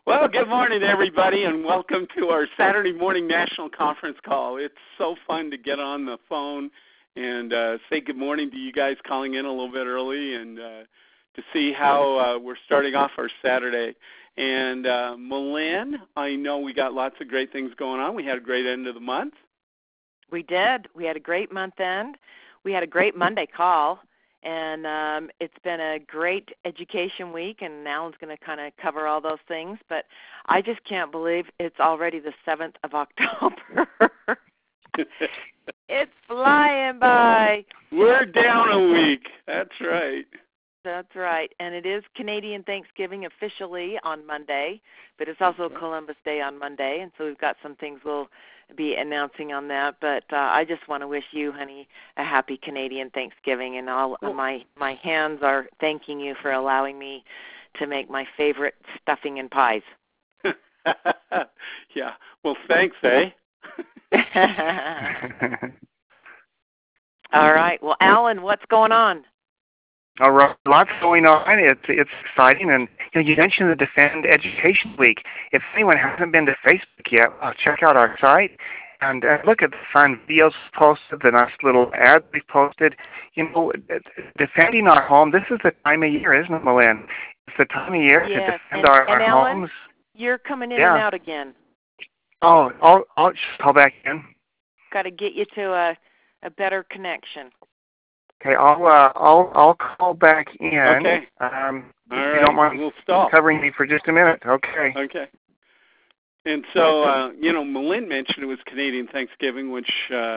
Well, good morning, everybody, and welcome to our Saturday morning national conference call. It's so fun to get on the phone and say good morning to you guys calling in a little bit early and to see how we're starting off our Saturday. And Malin, I know we got lots of great things going on. We had a great end of the month. We did. We had a great month end. We had a great Monday call. And it's been a great education week, and Alan's going to kind of cover all those things. But I just can't believe it's already the 7th of October. It's flying by. We're down a week. That's right. That's right. And it is Canadian Thanksgiving officially on Monday, but it's also Columbus Day on Monday. And so we've got some things we'll be announcing on that. But I just want to wish you, honey, a happy Canadian Thanksgiving. And all my hands are thanking you for allowing me to make my favorite stuffing and pies. Yeah. Well, thanks, eh? All right. Well, Alan, what's going on? All right, lots going on. It's exciting, and you mentioned the Defend Education Week. If anyone hasn't been to Facebook yet, check out our site and look at the fun videos posted, the nice little ads we posted. Defending our home. This is the time of year, isn't it, Malin? It's the time of year to defend our Alan, homes. You're coming in and out again. Oh, I'll just call back in. Got to get you to a better connection. Okay, I'll call back in. Okay. All right. You don't mind we'll stop. covering me for just a minute. Okay. Okay. And so, Malin mentioned it was Canadian Thanksgiving, which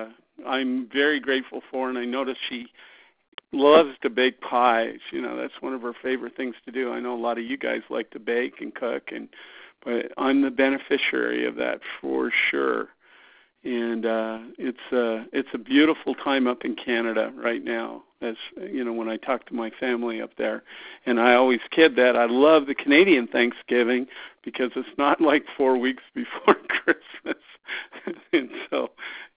I'm very grateful for, and I noticed she loves to bake pies. That's one of her favorite things to do. I know a lot of you guys like to bake and cook, but I'm the beneficiary of that for sure. And it's a beautiful time up in Canada right now, as when I talk to my family up there. And I always kid that I love the Canadian Thanksgiving because it's not like 4 weeks before Christmas. And so,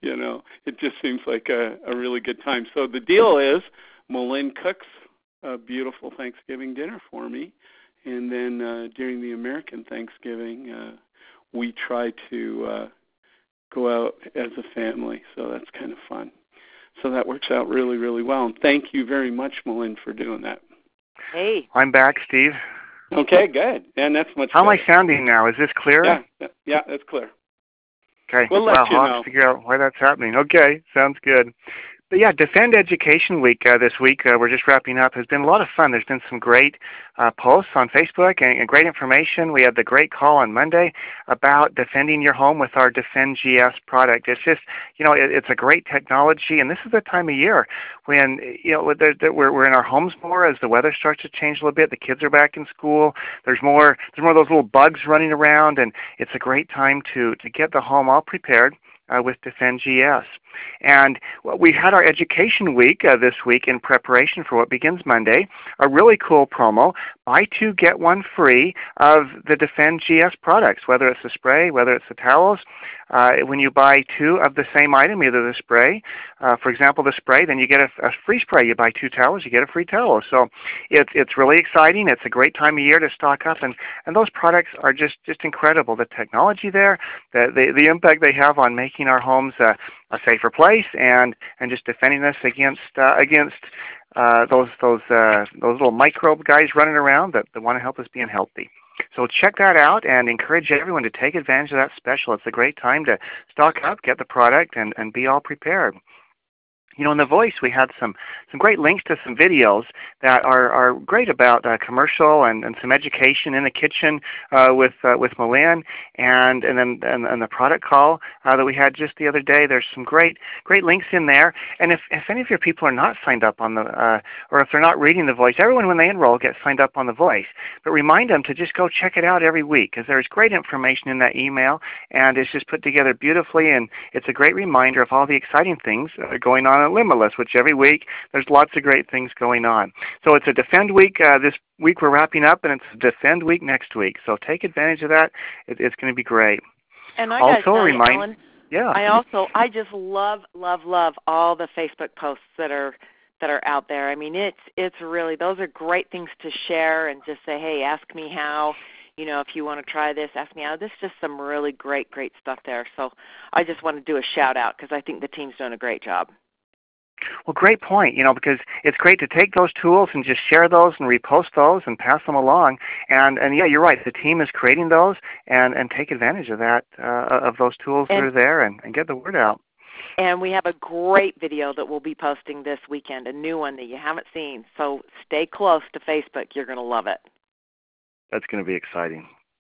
it just seems like a really good time. So the deal is Malin cooks a beautiful Thanksgiving dinner for me. And then during the American Thanksgiving, we try to go out as a family, so that's kind of fun. So that works out really, really well. And thank you very much, Malin, for doing that. Hey. I'm back, Steve. Okay, good. And that's much How better. am I sounding now? Is this clear? Yeah, that's clear. Okay. We'll let you I'll know. have to figure out why that's happening. Okay, sounds good. But yeah, Defend Education Week this week, we're just wrapping up, has been a lot of fun. There's been some great posts on Facebook and great information. We had the great call on Monday about defending your home with our Defend GS product. It's just, it's a great technology, and this is the time of year when, we're in our homes more as the weather starts to change a little bit. The kids are back in school. There's more of those little bugs running around, and it's a great time to get the home all prepared with Defend GS. And we had our Education Week this week in preparation for what begins Monday, a really cool promo, buy 2, get 1 free of the Defend GS products, whether it's the spray, whether it's the towels. When you buy 2 of the same item, either the spray, for example, the spray, then you get a free spray. You buy 2 towels, you get a free towel. So it's really exciting. It's a great time of year to stock up, and those products are just incredible. The technology there, the impact they have on making our homes a safer place and just defending us against those little microbe guys running around that want to help us being healthy. So check that out and encourage everyone to take advantage of that special. It's a great time to stock up, get the product, and be all prepared. In The Voice, we had some great links to some videos that are great about commercial and some education in the kitchen with Malin, and then the product call that we had just the other day. There's some great links in there. And if any of your people are not signed up on the or if they're not reading The Voice, everyone when they enroll gets signed up on The Voice. But remind them to just go check it out every week, because there's great information in that email, and it's just put together beautifully, and it's a great reminder of all the exciting things that are going on at Limitless, which every week there's lots of great things going on. So it's a Defend Week this week we're wrapping up, and it's Defend Week next week. So take advantage of that. It's going to be great. And I also gotta tell you, Alan, yeah. I just love all the Facebook posts that are out there. I mean, it's really, those are great things to share and just say, hey, ask me how. if you want to try this, ask me out. There's just some really great stuff there. So I just want to do a shout-out because I think the team's doing a great job. Well, great point, because it's great to take those tools and just share those and repost those and pass them along. And yeah, you're right. The team is creating those and take advantage of that, of those tools that are there and get the word out. And we have a great video that we'll be posting this weekend, a new one that you haven't seen. So stay close to Facebook. You're going to love it. That's going to be exciting.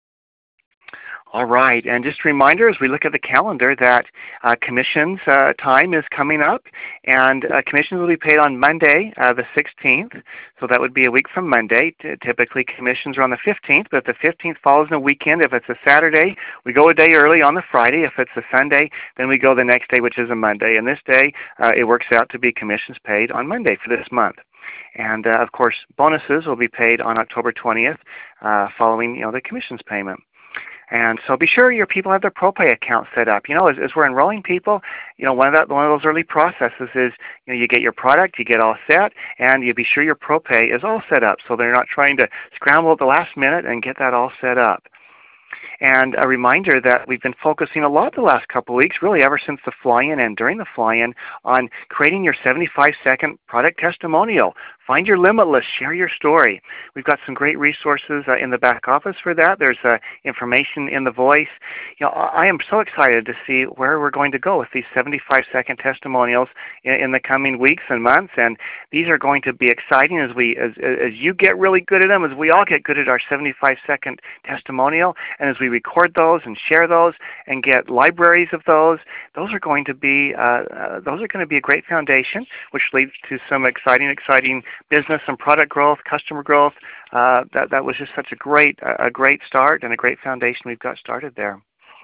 All right, and just a reminder as we look at the calendar that commissions time is coming up, and commissions will be paid on Monday, the 16th, so that would be a week from Monday. Typically commissions are on the 15th, but if the 15th falls in a weekend, if it's a Saturday, we go a day early on the Friday. If it's a Sunday, then we go the next day, which is a Monday, and this day it works out to be commissions paid on Monday for this month. And, of course, bonuses will be paid on October 20th following the commissions payment. And so be sure your people have their ProPay account set up. As we're enrolling people, one of those early processes is you get your product, you get all set, and you be sure your ProPay is all set up so they're not trying to scramble at the last minute and get that all set up. And a reminder that we've been focusing a lot the last couple of weeks, really ever since the fly-in and during the fly-in, on creating your 75-second product testimonial. Find your limitless, share your story. We've got some great resources in the back office for that. There's information in the voice. I am so excited to see where we're going to go with these 75-second testimonials in the coming weeks and months. And these are going to be exciting as you get really good at them, as we all get good at our 75-second testimonial, and as we record those and share those and get libraries of those. Those are going to be a great foundation, which leads to some exciting business and product growth, customer growth. That was just such a great start and a great foundation we've got started there.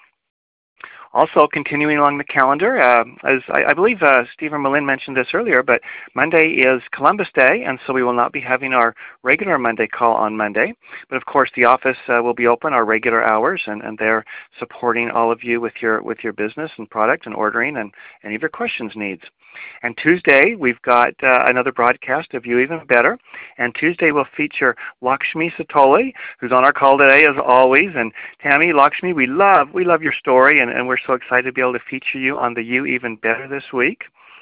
Also, continuing along the calendar, as I believe Steve or Malin mentioned this earlier, but Monday is Columbus Day, and so we will not be having our regular Monday call on Monday. But of course, the office will be open our regular hours, and they're supporting all of you with your business and product and ordering and any of your questions needs. And Tuesday, we've got another broadcast of You Even Better. And Tuesday will feature Lakshmi Satoli, who's on our call today as always. And Tammy, Lakshmi, we love your story, and we're so excited to be able to feature you on the You Even Better this week.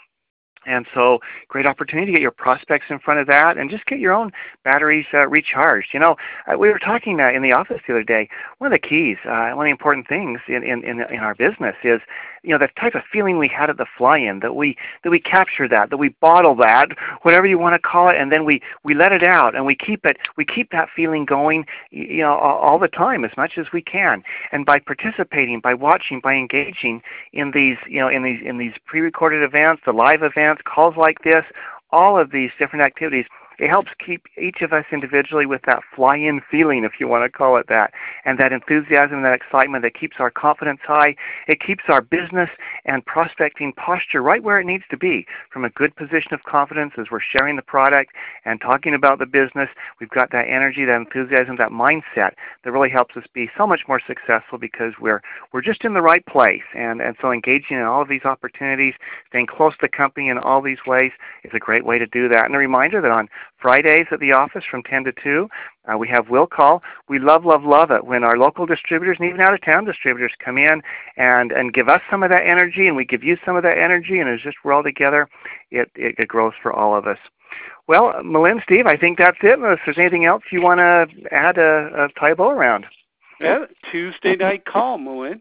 And so, great opportunity to get your prospects in front of that and just get your own batteries recharged. We were talking in the office the other day. One of the keys, one of the important things in our business is, the type of feeling we had at the fly-in, that we capture that we bottle that, whatever you want to call it, and then we let it out and we keep that feeling going, all the time as much as we can. And by participating, by watching, by engaging in these, in these pre-recorded events, the live events, calls like this, all of these different activities, it helps keep each of us individually with that fly-in feeling, if you want to call it that, and that enthusiasm and that excitement that keeps our confidence high. It keeps our business and prospecting posture right where it needs to be, from a good position of confidence as we're sharing the product and talking about the business. We've got that energy, that enthusiasm, that mindset that really helps us be so much more successful because we're just in the right place. And so engaging in all of these opportunities, staying close to the company in all these ways is a great way to do that. And a reminder that on Fridays at the office from 10 to 2, we have Will Call. We love it when our local distributors and even out-of-town distributors come in and give us some of that energy, and we give you some of that energy, and it's just we're all together, it grows for all of us. Well, Malin, Steve, I think that's it. If there's anything else you want to add, tie a bow around. Yeah, Tuesday night call, Malin.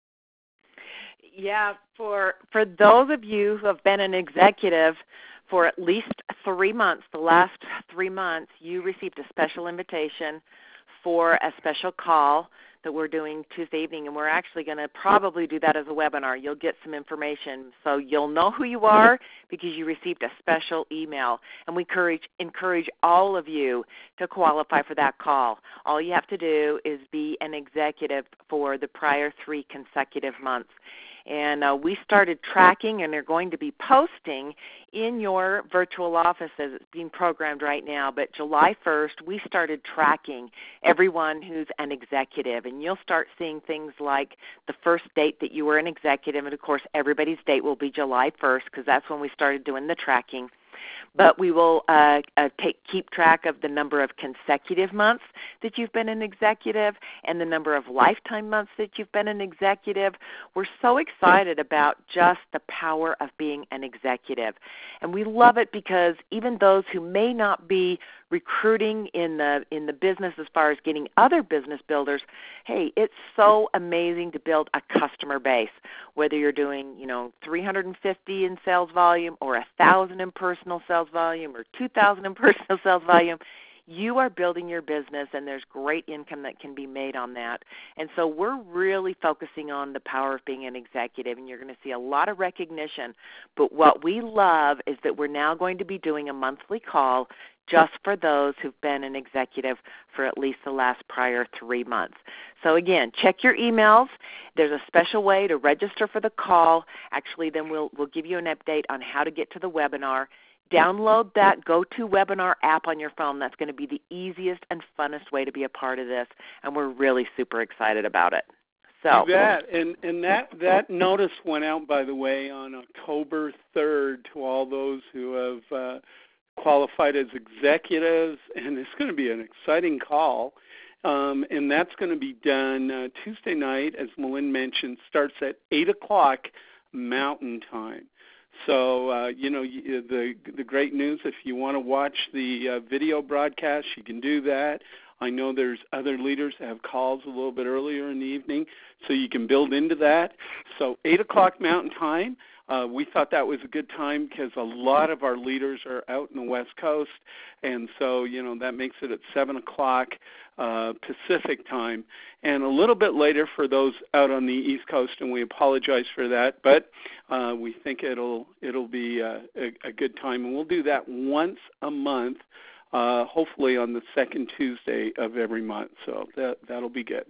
Yeah, for those of you who have been an executive for at least 3 months, the last 3 months, you received a special invitation for a special call that we're doing Tuesday evening, and we're actually going to probably do that as a webinar. You'll get some information, so you'll know who you are because you received a special email, and we encourage all of you to qualify for that call. All you have to do is be an executive for the prior 3 consecutive months. And we started tracking, and they're going to be posting in your virtual office as it's being programmed right now. But July 1st, we started tracking everyone who's an executive. And you'll start seeing things like the first date that you were an executive. And, of course, everybody's date will be July 1st because that's when we started doing the tracking. But we will keep track of the number of consecutive months that you've been an executive and the number of lifetime months that you've been an executive. We're so excited about just the power of being an executive. And we love it because even those who may not be recruiting in the business as far as getting other business builders, hey, it's so amazing to build a customer base, whether you're doing 350 in sales volume or 1,000 in personal sales volume or 2,000 in personal sales volume. You are building your business, and there's great income that can be made on that. And so we're really focusing on the power of being an executive, and you're going to see a lot of recognition. But what we love is that we're now going to be doing a monthly call just for those who've been an executive for at least the last prior 3 months. So again, check your emails. There's a special way to register for the call. Actually, then we'll give you an update on how to get to the webinar. Download that GoToWebinar app on your phone. That's going to be the easiest and funnest way to be a part of this, and we're really super excited about it. So you bet. And that notice went out, by the way, on October 3rd to all those who have qualified as executives, and it's going to be an exciting call. And that's going to be done Tuesday night, as Malin mentioned, starts at 8 o'clock Mountain Time. So, the great news, if you want to watch the video broadcast, you can do that. I know there's other leaders that have calls a little bit earlier in the evening, so you can build into that. So 8 o'clock Mountain Time. We thought that was a good time because a lot of our leaders are out in the West Coast, and so, that makes it at 7 o'clock Pacific time, and a little bit later for those out on the East Coast, and we apologize for that, but we think it'll be a good time, and we'll do that once a month, hopefully on the second Tuesday of every month, so that'll be good.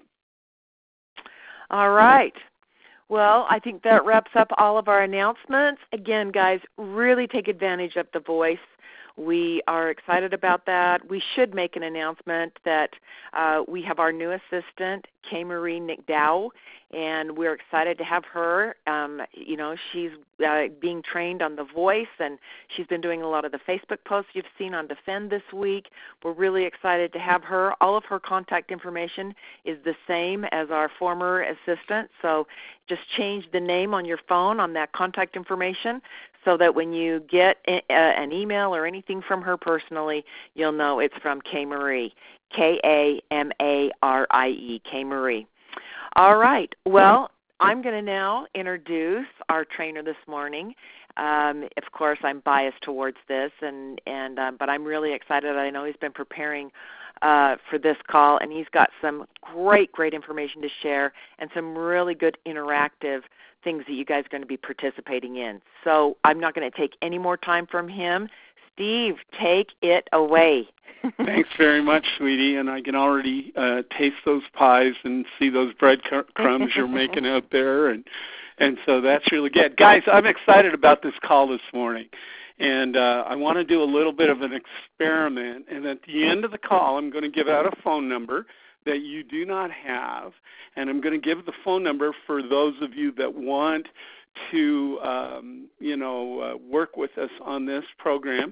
All right. Well, I think that wraps up all of our announcements. Again, guys, really take advantage of the voice. We are excited about that. We should make an announcement that we have our new assistant, Kay Marie McDowell, and we're excited to have her. She's being trained on the voice, and she's been doing a lot of the Facebook posts you've seen on Defend this week. We're really excited to have her. All of her contact information is the same as our former assistant, so just change the name on your phone on that contact information so that when you get an email or anything from her personally, you'll know it's from Kay Marie, Kamarie, Kay Marie. All right. Well, I'm going to now introduce our trainer this morning. Of course, I'm biased towards this, but I'm really excited. I know he's been preparing for this call, and he's got some great information to share and some really good interactive things that you guys are going to be participating in. So I'm not going to take any more time from him. Steve, take it away. Thanks very much, sweetie, and I can already taste those pies and see those breadcrumbs you're making out there, and so that's really good. Guys, I'm excited about this call this morning, and I want to do a little bit of an experiment, and at the end of the call, I'm going to give out a phone number that you do not have, and I'm going to give the phone number for those of you that want to work with us on this program.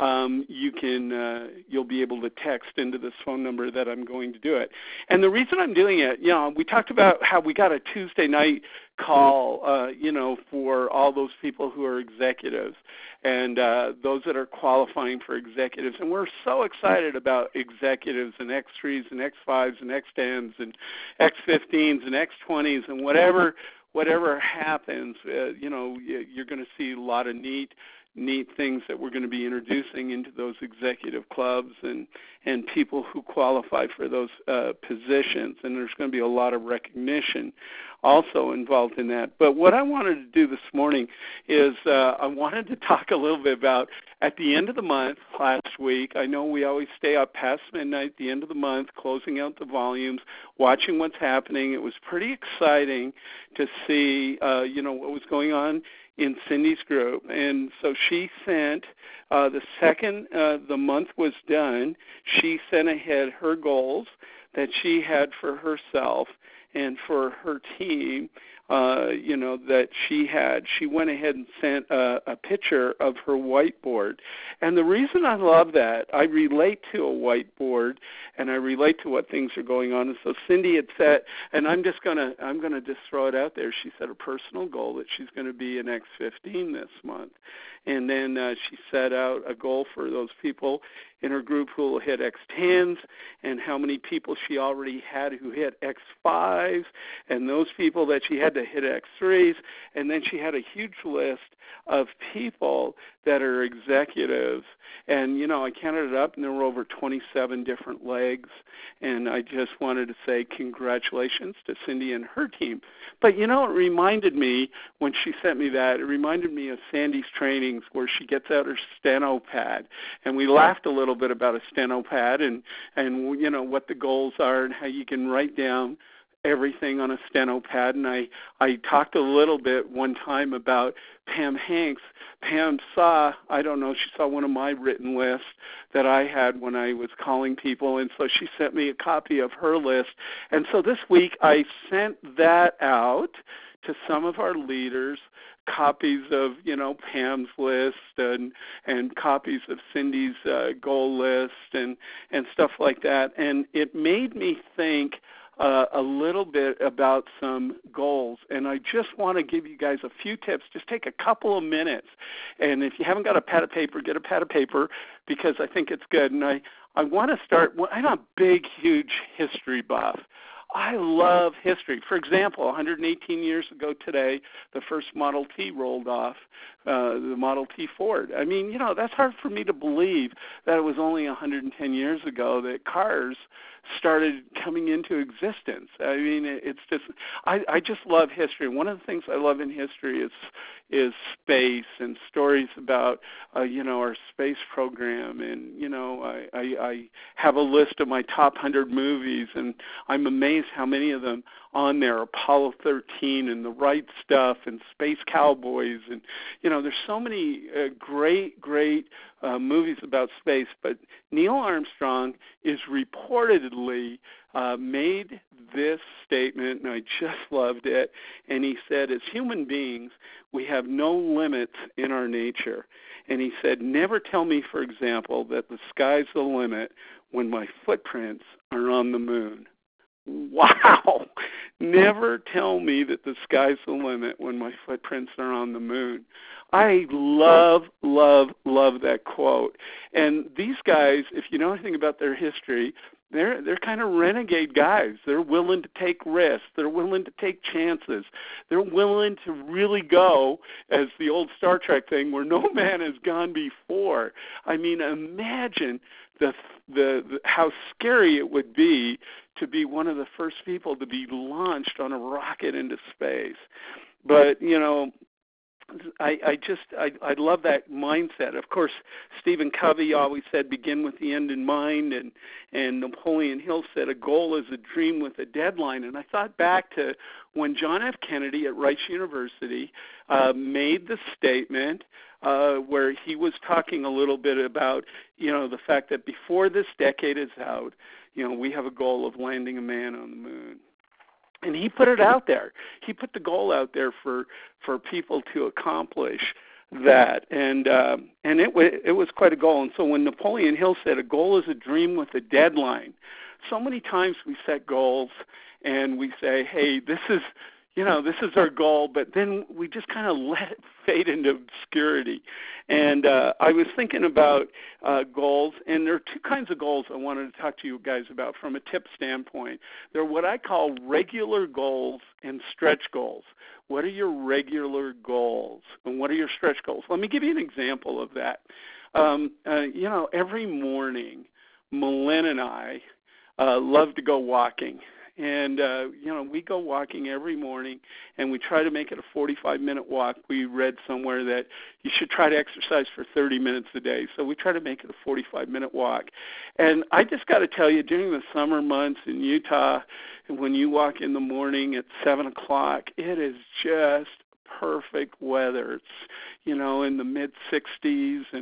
You'll be able to text into this phone number that I'm going to do it. And the reason I'm doing it, we talked about how we got a Tuesday night call, for all those people who are executives and those that are qualifying for executives. And we're so excited about executives and X3s and X5s and X10s and X15s and X20s and whatever happens, you're going to see a lot of neat things that we're going to be introducing into those executive clubs and people who qualify for those positions. And there's going to be a lot of recognition also involved in that. But what I wanted to do this morning is I wanted to talk a little bit about at the end of the month last week. I know we always stay up past midnight at the end of the month, closing out the volumes, watching what's happening. It was pretty exciting to see, what was going on in Cindy's group. And so she sent, the second the month was done, she sent ahead her goals that she had for herself and for her team that she had. She went ahead and sent a picture of her whiteboard. And the reason I love that, I relate to a whiteboard, and I relate to what things are going on. And so Cindy had set, and I'm gonna just throw it out there. She set a personal goal that she's going to be an X15 this month, and then she set out a goal for those people in her group who will hit X10s, and how many people she already had who hit X5s, and those people that she had to hit X3s, and then she had a huge list of people that are executives. And, I counted it up, and there were over 27 different legs, and I just wanted to say congratulations to Cindy and her team. But, it reminded me, when she sent me that, it reminded me of Sandy's trainings where she gets out her steno pad, and we laughed a little bit about a steno pad and what the goals are and how you can write down everything on a steno pad. And I talked a little bit one time about Pam Hanks. Pam saw, I don't know, she saw one of my written lists that I had when I was calling people, and so she sent me a copy of her list. And so this week I sent that out to some of our leaders, copies of, Pam's list and copies of Cindy's goal list and stuff like that. And it made me think a little bit about some goals, and I just want to give you guys a few tips. Just take a couple of minutes, and if you haven't got a pad of paper, get a pad of paper, because I think it's good. And I want to start, I'm a big, huge history buff. I love history. For example, 118 years ago today, the first Model T rolled off, the Model T Ford. I mean, that's hard for me to believe that it was only 110 years ago that cars started coming into existence. I mean, it's just, I just love history. One of the things I love in history is space and stories about, our space program. And, I have a list of my top 100 movies, and I'm amazed how many of them on there, Apollo 13 and The Right Stuff and Space Cowboys. And, there's so many great movies about space. But Neil Armstrong is reportedly made this statement, and I just loved it. And he said, as human beings, we have no limits in our nature. And he said, never tell me, for example, that the sky's the limit when my footprints are on the moon. Wow! Never tell me that the sky's the limit when my footprints are on the moon. I love that quote. And these guys, if you know anything about their history, they're kind of renegade guys. They're willing to take risks. They're willing to take chances. They're willing to really go, as the old Star Trek thing, where no man has gone before. I mean, imagine the how scary it would be to be one of the first people to be launched on a rocket into space. But, I love that mindset. Of course, Stephen Covey always said, begin with the end in mind, and Napoleon Hill said, a goal is a dream with a deadline. And I thought back to when John F. Kennedy at Rice University made the statement where he was talking a little bit about, the fact that before this decade is out, we have a goal of landing a man on the moon. And he put it out there. He put the goal out there for people to accomplish that, and it was quite a goal. And so when Napoleon Hill said, a goal is a dream with a deadline, so many times we set goals and we say, hey, this is our goal, but then we just kind of let it fade into obscurity. And I was thinking about goals, and there are two kinds of goals I wanted to talk to you guys about from a tip standpoint. They're what I call regular goals and stretch goals. What are your regular goals, and what are your stretch goals? Let me give you an example of that. Every morning, Malin and I love to go walking. And, we go walking every morning, and we try to make it a 45-minute walk. We read somewhere that you should try to exercise for 30 minutes a day. So we try to make it a 45-minute walk. And I just got to tell you, during the summer months in Utah, when you walk in the morning at 7 o'clock, it is just perfect weather. It's, in the mid-60s, and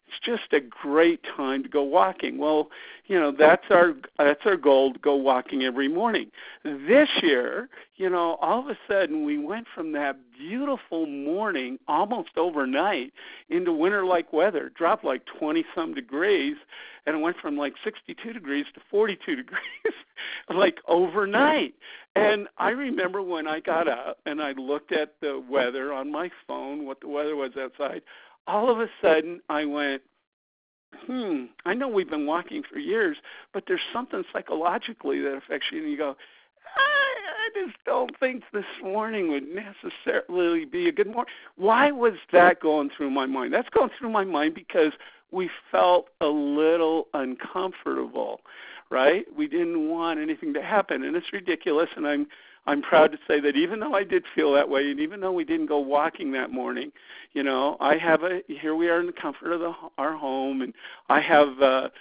It's just a great time to go walking. Well, that's our goal, to go walking every morning. This year, all of a sudden we went from that beautiful morning almost overnight into winter-like weather. It dropped like 20-some degrees, and it went from like 62 degrees to 42 degrees like overnight. And I remember when I got up and I looked at the weather on my phone, what the weather was outside, all of a sudden I went, I know we've been walking for years, but there's something psychologically that affects you, and you go, I just don't think this morning would necessarily be a good morning. Why was that going through my mind? That's going through my mind because we felt a little uncomfortable, right? We didn't want anything to happen, and it's ridiculous, and I'm proud to say that even though I did feel that way, and even though we didn't go walking that morning, here we are in the comfort of our home, and I have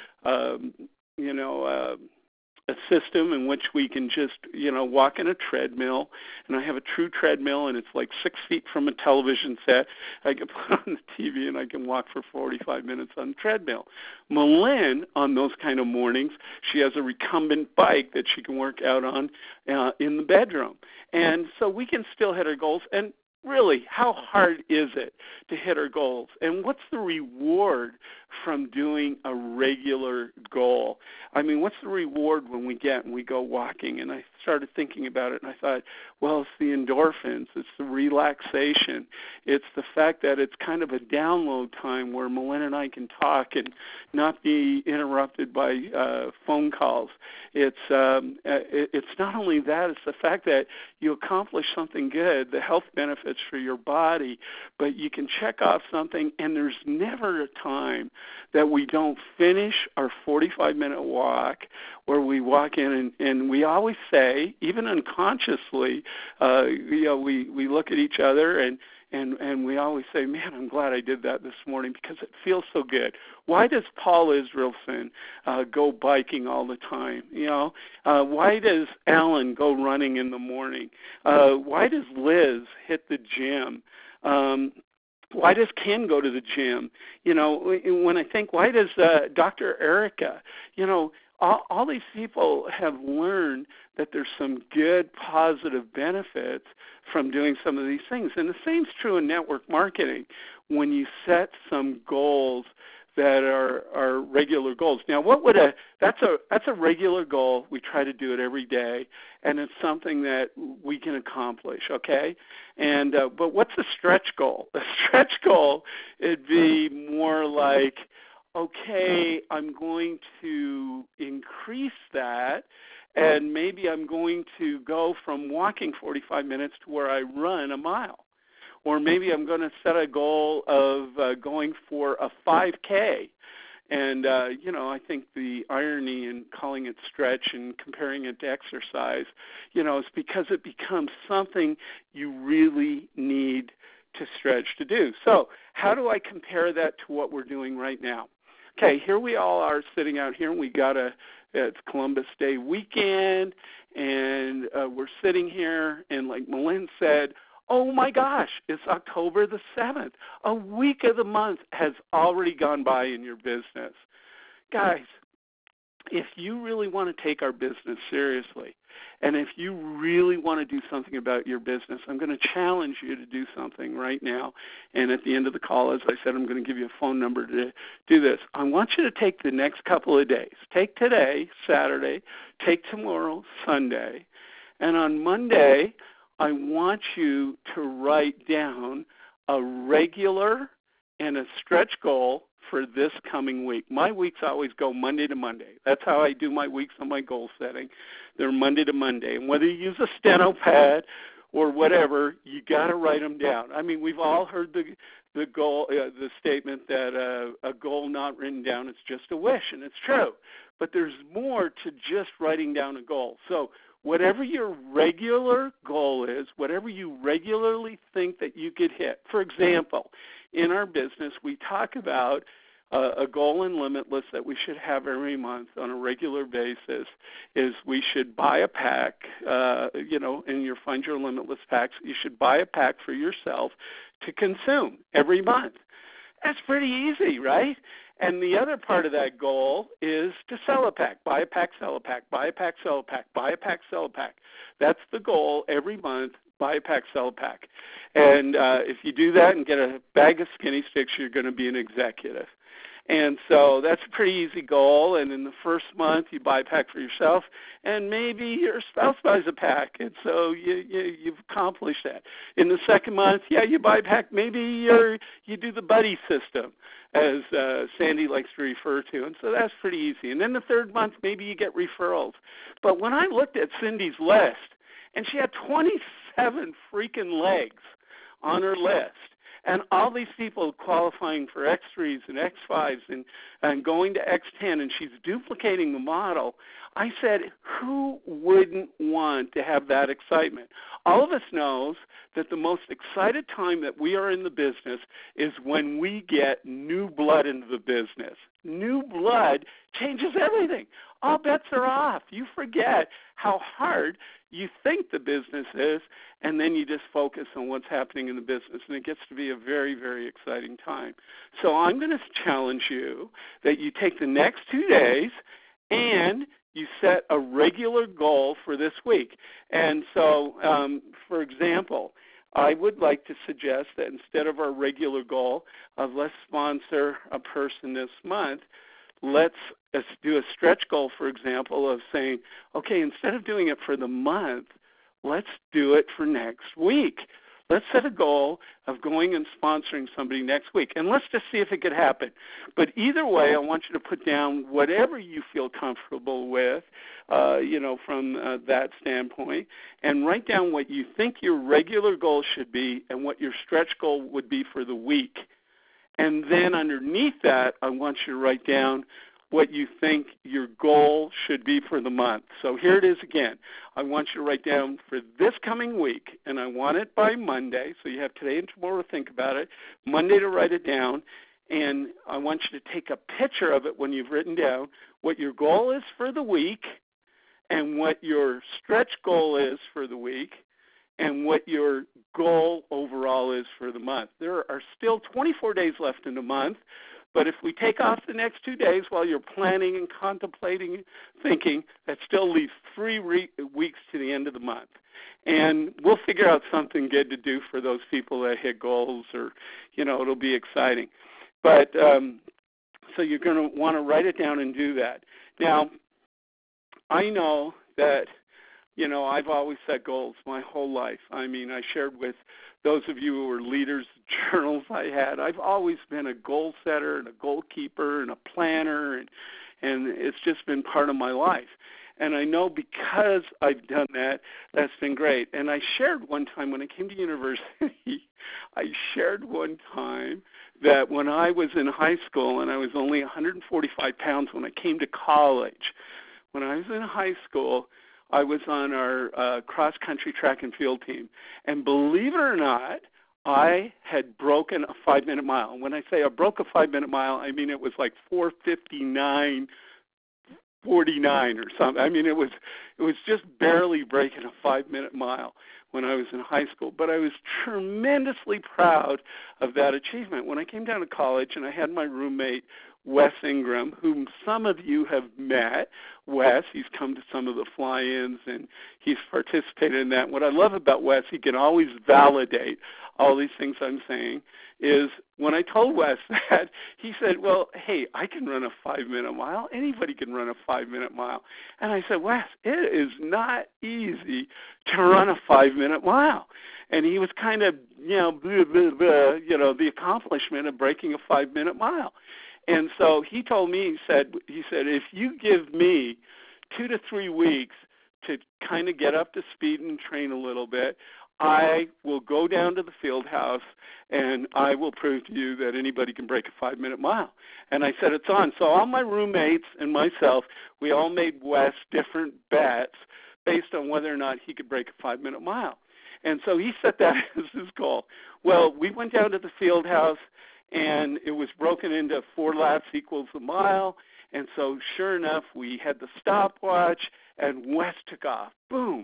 a system in which we can just, walk in a treadmill, and I have a true treadmill, and it's like 6 feet from a television set. I can put on the TV, and I can walk for 45 minutes on the treadmill. Malin, on those kind of mornings, she has a recumbent bike that she can work out on in the bedroom. And so we can still hit our goals. And really, how hard is it to hit our goals? And what's the reward from doing a regular goal? I mean, what's the reward when we go walking? And I started thinking about it, and I thought, well, it's the endorphins, it's the relaxation, it's the fact that it's kind of a download time where Malin and I can talk and not be interrupted by phone calls. It's not only that, it's the fact that you accomplish something good, the health benefits for your body, but you can check off something, and there's never a time that we don't finish our 45-minute walk where we walk in, and we always say, even unconsciously, we look at each other and we always say, man, I'm glad I did that this morning because it feels so good. Why does Paul Israelson go biking all the time? Why does Alan go running in the morning? Why does Liz hit the gym? Why does Ken go to the gym? When I think, why does Dr. Erica, all these people have learned that there's some good positive benefits from doing some of these things. And the same's true in network marketing when you set some goals that are regular goals. Now, that's a regular goal. We try to do it every day, and it's something that we can accomplish, okay? And but what's a stretch goal? A stretch goal, it'd be more like, okay, I'm going to increase that, and maybe I'm going to go from walking 45 minutes to where I run a mile. Or maybe I'm going to set a goal of going for a 5K. And, I think the irony in calling it stretch and comparing it to exercise, is because it becomes something you really need to stretch to do. So how do I compare that to what we're doing right now? Okay, here we all are sitting out here, and it's Columbus Day weekend, and we're sitting here, and like Malin said, oh my gosh, it's October the 7th. A week of the month has already gone by in your business. Guys, if you really want to take our business seriously, and if you really want to do something about your business, I'm going to challenge you to do something right now. And at the end of the call, as I said, I'm going to give you a phone number to do this. I want you to take the next couple of days. Take today, Saturday, take tomorrow, Sunday, and on Monday, I want you to write down a regular and a stretch goal for this coming week. My weeks always go Monday to Monday. That's how I do my weeks on my goal setting. They're Monday to Monday. And whether you use a steno pad or whatever, you got to write them down. I mean, we've all heard the goal, the statement that a goal not written down is just a wish, and it's true. But there's more to just writing down a goal. So whatever your regular goal is, whatever you regularly think that you could hit. For example, in our business, we talk about a goal in Limitless that we should have every month on a regular basis is we should buy a pack, in your Find Your Limitless packs, you should buy a pack for yourself to consume every month. That's pretty easy, right? And the other part of that goal is to sell a pack. Buy a pack, sell a pack. Buy a pack, sell a pack. Buy a pack, sell a pack. That's the goal every month. Buy a pack, sell a pack. And if you do that and get a bag of Skinny Sticks, you're going to be an executive. And so that's a pretty easy goal. And in the first month, you buy a pack for yourself, and maybe your spouse buys a pack. And so you've accomplished that. In the second month, you buy a pack. Maybe you do the buddy system, as Sandy likes to refer to. And so that's pretty easy. And then the third month, maybe you get referrals. But when I looked at Cindy's list, and she had 27 freaking legs on her list, and all these people qualifying for X3s and X5s and going to X10, and she's duplicating the model, I said, who wouldn't want to have that excitement? All of us knows that the most excited time that we are in the business is when we get new blood into the business. New blood changes everything. All bets are off. You forget how hard you think the business is, and then you just focus on what's happening in the business, and it gets to be a very, very exciting time. So I'm going to challenge you that you take the next 2 days and you set a regular goal for this week. And so, for example, I would like to suggest that instead of our regular goal of let's sponsor a person this month, let's do a stretch goal, for example, of saying, okay, instead of doing it for the month, let's do it for next week. Let's set a goal of going and sponsoring somebody next week, and let's just see if it could happen. But either way, I want you to put down whatever you feel comfortable with, from that standpoint, and write down what you think your regular goal should be and what your stretch goal would be for the week. And then underneath that, I want you to write down what you think your goal should be for the month. So here it is again. I want you to write down for this coming week, and I want it by Monday, so you have today and tomorrow to think about it, Monday to write it down, and I want you to take a picture of it when you've written down what your goal is for the week and what your stretch goal is for the week and what your goal overall is for the month. There are still 24 days left in the month, but if we take off the next 2 days while you're planning and contemplating, thinking, that still leaves 3 weeks to the end of the month. And we'll figure out something good to do for those people that hit goals, or, it'll be exciting. But so you're going to want to write it down and do that. Now, I know that, I've always set goals my whole life. I mean, I shared with those of you who were leaders, journals I had. I've always been a goal setter and a goalkeeper and a planner, and it's just been part of my life. And I know because I've done that, that's been great. And I shared one time when I came to university, that when I was in high school, and I was only 145 pounds when I came to college, when I was in high school, I was on our cross-country track and field team. And believe it or not, I had broken a 5-minute mile. And when I say I broke a 5-minute mile, I mean it was like 4:59:49 or something. I mean it was just barely breaking a 5-minute mile when I was in high school. But I was tremendously proud of that achievement. When I came down to college and I had my roommate, Wes Ingram, whom some of you have met. Wes, he's come to some of the fly-ins, and he's participated in that. What I love about Wes, he can always validate all these things I'm saying, is when I told Wes that, he said, well, hey, I can run a 5-minute mile. Anybody can run a 5-minute mile. And I said, Wes, it is not easy to run a 5-minute mile. And he was kind of, the accomplishment of breaking a 5-minute mile. And so he told me, he said, if you give me 2 to 3 weeks to kind of get up to speed and train a little bit, I will go down to the field house and I will prove to you that anybody can break a 5-minute mile. And I said, it's on. So all my roommates and myself, we all made Wes different bets based on whether or not he could break a 5-minute mile. And so he set that as his goal. Well, we went down to the field house, and it was broken into 4 laps equals a mile. And so sure enough, we had the stopwatch, and Wes took off. Boom.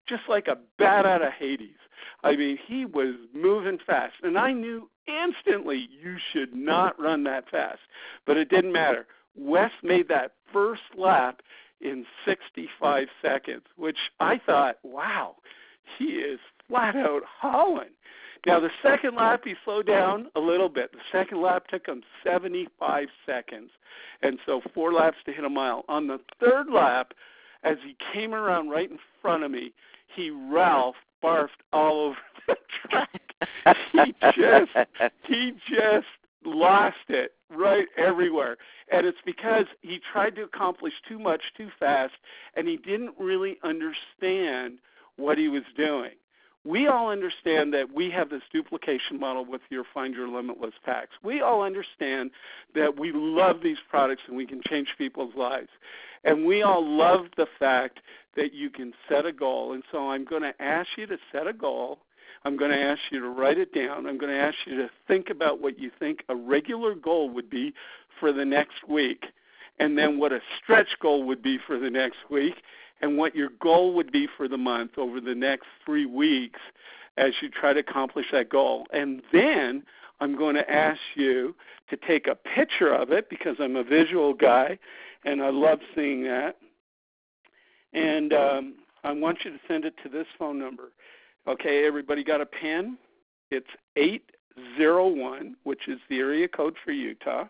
just like a bat out of Hades. I mean, he was moving fast, and I knew instantly you should not run that fast, but it didn't matter. Wes made that first lap in 65 seconds, which I thought, wow, he is flat out hauling. Now, the second lap, he slowed down a little bit. The second lap took him 75 seconds, and so 4 laps to hit a mile. On the third lap, as he came around right in front of me, he Ralph barfed all over the track. He just lost it right everywhere. And it's because he tried to accomplish too much too fast, and he didn't really understand what he was doing. We all understand that we have this duplication model with your Find Your Limitless packs. We all understand that we love these products and we can change people's lives. And we all love the fact that you can set a goal. And so I'm going to ask you to set a goal. I'm going to ask you to write it down. I'm going to ask you to think about what you think a regular goal would be for the next week, and then what a stretch goal would be for the next week, and what your goal would be for the month over the next 3 weeks as you try to accomplish that goal. And then I'm going to ask you to take a picture of it, because I'm a visual guy and I love seeing that. And I want you to send it to this phone number. Okay, everybody got a pen? It's 801, which is the area code for Utah,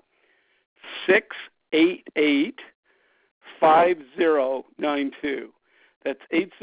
688-5092. That's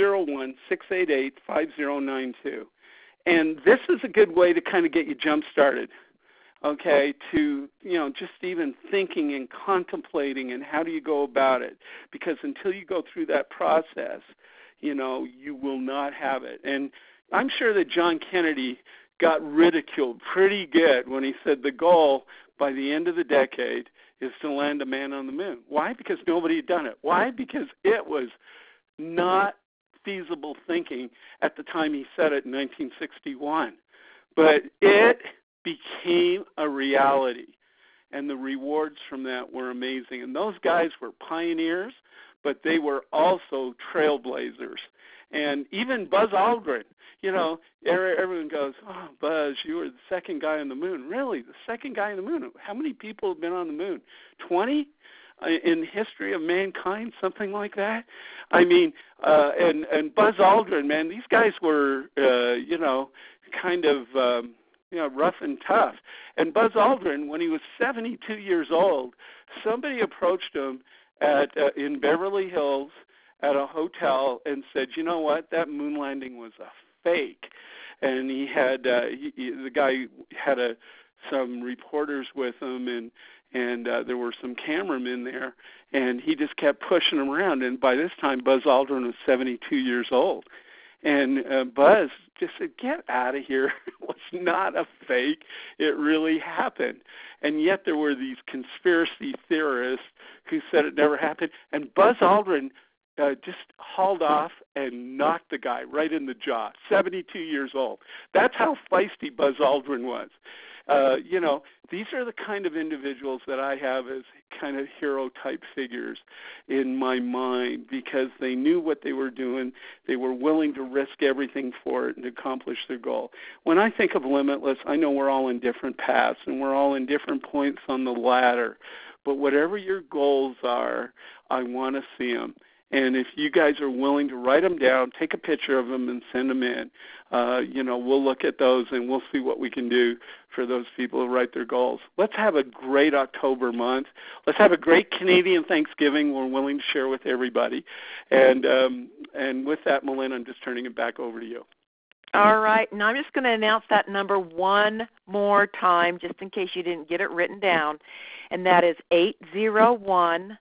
801-688-5092. And this is a good way to kind of get you jump-started, okay, to, just even thinking and contemplating and how do you go about it. Because until you go through that process, you will not have it. And I'm sure that John Kennedy got ridiculed pretty good when he said the goal by the end of the decade is to land a man on the moon. Why? Because nobody had done it. Why? Because it was not feasible thinking at the time he said it in 1961. But it became a reality, and the rewards from that were amazing. And those guys were pioneers, but they were also trailblazers. And even Buzz Aldrin, everyone goes, oh, Buzz, you were the second guy on the moon. Really? The second guy on the moon? How many people have been on the moon? 20 in history of mankind, something like that? I mean, and Buzz Aldrin, man, these guys were, kind of, rough and tough. And Buzz Aldrin, when he was 72 years old, somebody approached him in Beverly Hills at a hotel and said, you know what, that moon landing was a fake. And he had the guy had some reporters with him, and there were some cameramen there, and he just kept pushing them around. And by this time, Buzz Aldrin was 72 years old. And Buzz just said, get out of here. It was not a fake. It really happened. And yet there were these conspiracy theorists who said it never happened. And Buzz Aldrin just hauled off and knocked the guy right in the jaw, 72 years old. That's how feisty Buzz Aldrin was. These are the kind of individuals that I have as kind of hero-type figures in my mind, because they knew what they were doing. They were willing to risk everything for it and accomplish their goal. When I think of Limitless, I know we're all in different paths and we're all in different points on the ladder. But whatever your goals are, I want to see them. And if you guys are willing to write them down, take a picture of them and send them in, we'll look at those and we'll see what we can do for those people who write their goals. Let's have a great October month. Let's have a great Canadian Thanksgiving we're willing to share with everybody. And with that, Melinda, I'm just turning it back over to you. All right. Now I'm just going to announce that number one more time, just in case you didn't get it written down, and that is 801-688-5092.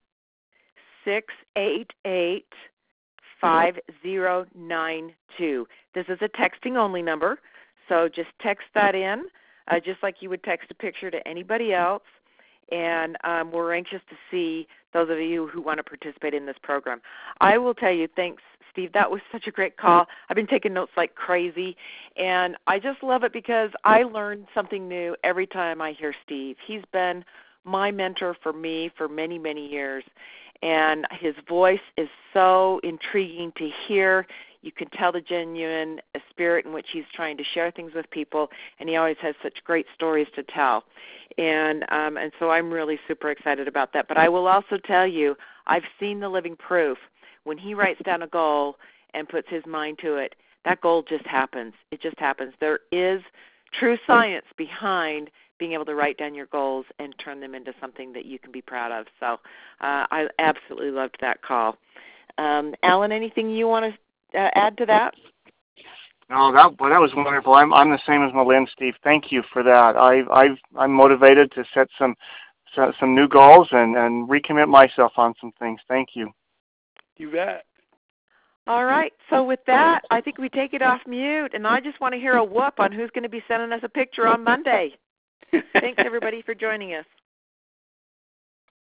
This is a texting only number, so just text that in, just like you would text a picture to anybody else. And we're anxious to see those of you who want to participate in this program. I will tell you, thanks, Steve. That was such a great call. I've been taking notes like crazy, and I just love it because I learn something new every time I hear Steve. He's been my mentor for me for many, many years. And his voice is so intriguing to hear. You can tell the genuine spirit in which he's trying to share things with people, and he always has such great stories to tell. And so I'm really super excited about that. But I will also tell you, I've seen the living proof. When he writes down a goal and puts his mind to it, that goal just happens. It just happens. There is true science behind being able to write down your goals and turn them into something that you can be proud of. So I absolutely loved that call. Alan, anything you want to add to that? No, that was wonderful. I'm the same as Malin, Steve. Thank you for that. I'm motivated to set some new goals and recommit myself on some things. Thank you. You bet. All right. So with that, I think we take it off mute, and I just want to hear a whoop on who's going to be sending us a picture on Monday. Thanks, everybody, for joining us.